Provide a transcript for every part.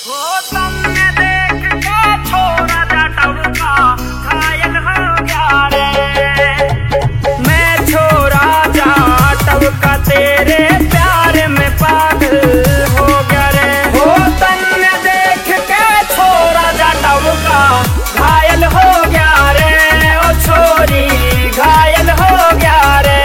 हो तुमने देख के छोरा जाटवका घायल हो गया रे। मैं छोरा जाटवका तेरे प्यार में पागल हो गया रे। हो तुमने देख के छोरा जाटवका घायल हो गया रे। ओ छोरी घायल हो गया रे।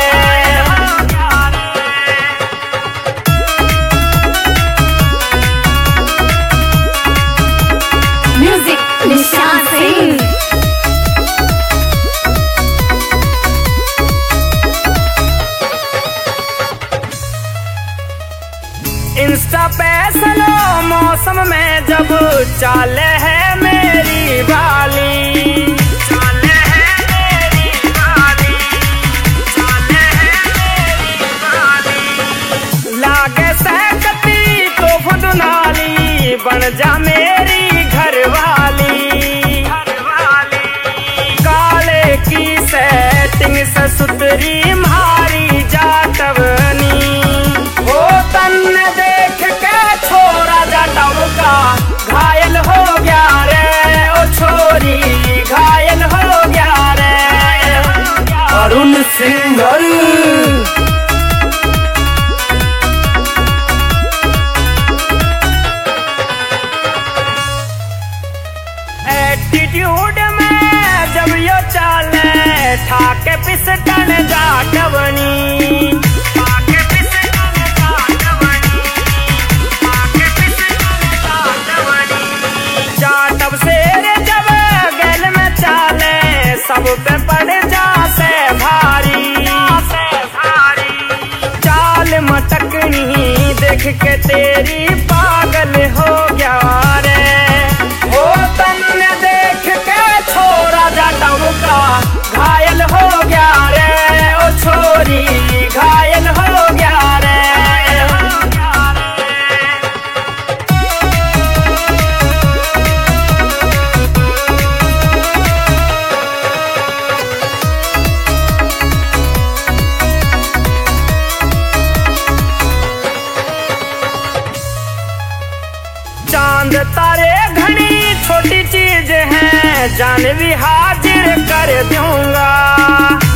म्यूजिक निशान सिंह। इंस्टा पे स्लो मौसम में जब चाले है मेरी वाली, चाले है मेरी वाली, चाले है मेरी वाली। लागे सहकती तो फुदनाली बन जा मेरी घरवाली, घरवाली। काले की सेटिंग से सुतरी मारी जाटवनी। हो तन्ने देख के छोरा जाटवका घायल हो गया रे। ओ छोरी घायल हो गया रे। अरुण सिंघल। एटीट्यूड में जब यो चाले ठाके पिसटन जाटवनी, ठाके पिसटन जाटवनी, ठाके पिसटन जाटवनी। जाटव शेर जब गैल में चाले सब पे पड़ जा से भारी, से भारी। चाल मटकनी देख के तेरी पागल हो गया रे। हो तन्ने देख के छोरा जाटवका घायल हो गया रे। ओ छोरी घायल हो गया रे। चांद तारे घनी छोटी चीज है, जान भी हाजिर कर दूंगा।